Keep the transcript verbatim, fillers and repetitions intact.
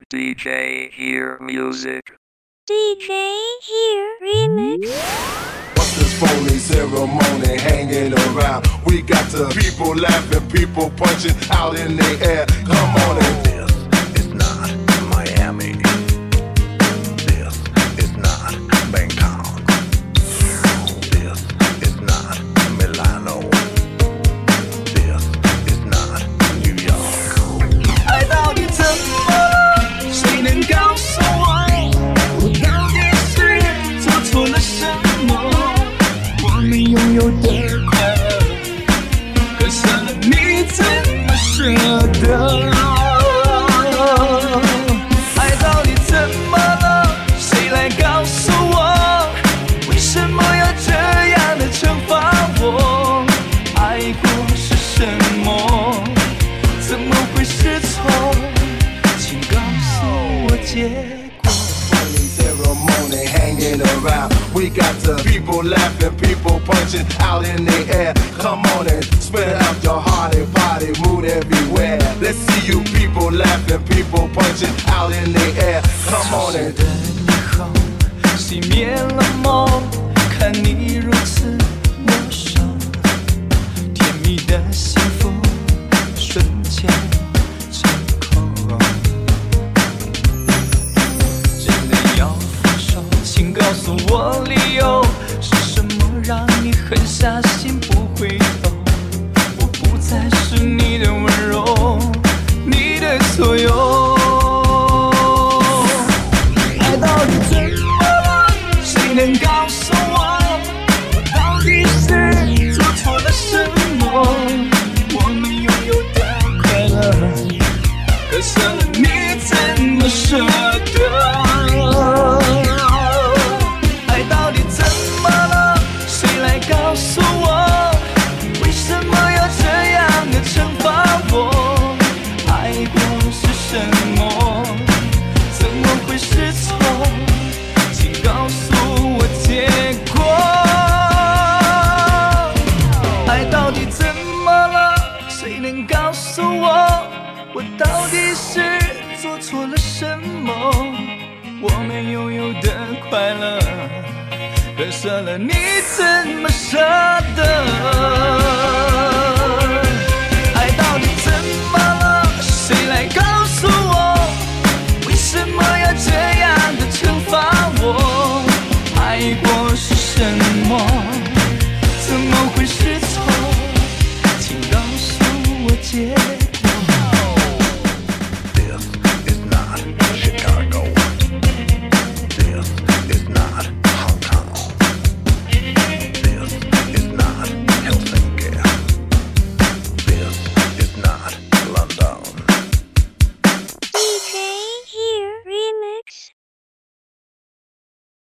D J Here Music. D J Here Remix. What's this phony ceremony hanging around? We got the people laughing, people punching out in the air. Come on and this is not Miami. This is not Bangkok. This is not Milano. This is not New York. 爱到底怎么了？谁能告诉我？我到底是做错了什么？我们拥有的快乐，可舍了你怎么舍得？爱到底怎么了？谁来告诉我？为什么要这样的惩罚我？爱过是什么？怎么会是错？请告诉我结果。 ceremony hanging around. We got the people laughing, people punching out in the air. Come on and spread out your heart and party mood everywhere. Let's see you people laughing, people punching out in the air. Come on and 的以后熄灭了梦，看你如此陌生，甜蜜的幸福瞬间成空。真的要分手，请告诉我理由，是什么让你狠下心不回头？我不再是你的温柔，你的所有。 爱到底怎么了？谁能告诉我？我到底是做错了什么？我们拥有的快乐，可舍了你怎么舍得？爱到底怎么了？谁来告诉我？为什么要这样的惩罚我？爱过是什么？ 怎么会是错？请告诉我结果。爱到底怎么了？谁能告诉我？我到底是做错了什么？我们拥有的快乐，可舍了你怎么舍得？